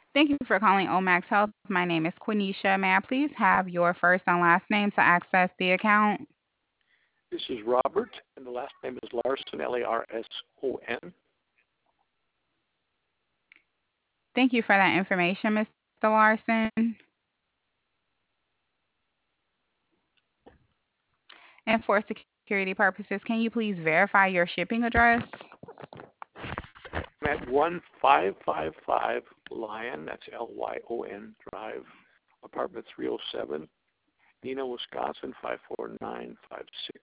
Thank you for calling Omax Health. My name is Quenisha. May I please have your first and last name to access the account? This is Robert, and the last name is Larson, Larson. Thank you for that information, Mr. Larson. And for security purposes, can you please verify your shipping address? I'm at 1555 Lyon, that's Lyon Drive, apartment 307, Neenah, Wisconsin 54956.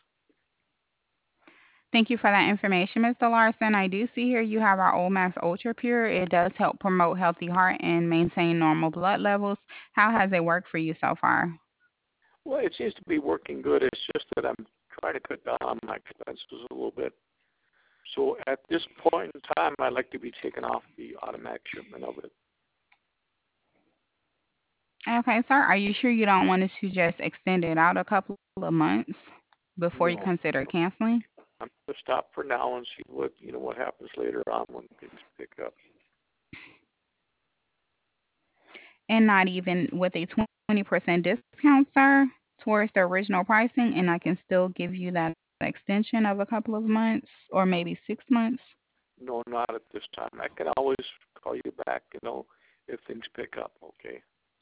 Thank you for that information, Mr. Larson. I do see here you have our Omax Ultra Pure. It does help promote healthy heart and maintain normal blood levels. How has it worked for you so far? Well, it seems to be working good. It's just that I'm trying to cut down on my expenses a little bit. So at this point in time, I'd like to be taken off the automatic shipment of it. Okay, sir. Are you sure you don't want us to just extend it out a couple of months before you No, consider canceling? I'm going to stop for now and see what happens later on when things pick up. And not even with a 20% discount, sir, towards the original pricing, and I can still give you that extension of a couple of months or maybe 6 months. No, not at this time. I can always call you back, if things pick up. Okay.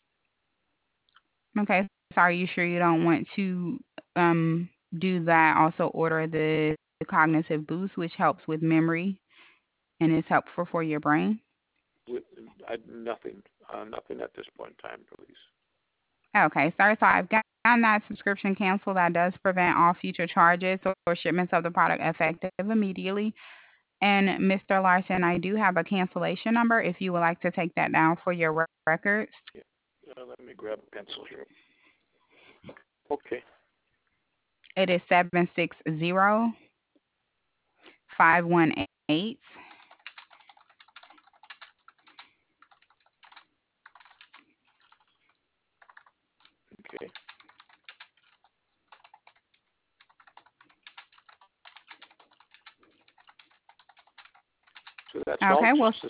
Okay, so are you sure you don't want to do that? Also, order the cognitive boost, which helps with memory and is helpful for your brain. With nothing at this point in time, please. Okay, sir. So I've gotten that subscription canceled. That does prevent all future charges or shipments of the product effective immediately. And Mr. Larson, I do have a cancellation number if you would like to take that down for your records. Yeah. Let me grab a pencil here. Okay. It is 760-518. Okay. So that's all. Okay, well, Just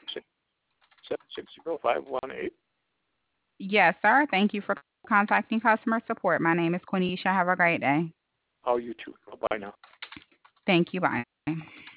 760-518. yes, sir. Thank you for contacting customer support. My name is Quenisha. Have a great day. Oh, you too. Bye now. Thank you. Bye.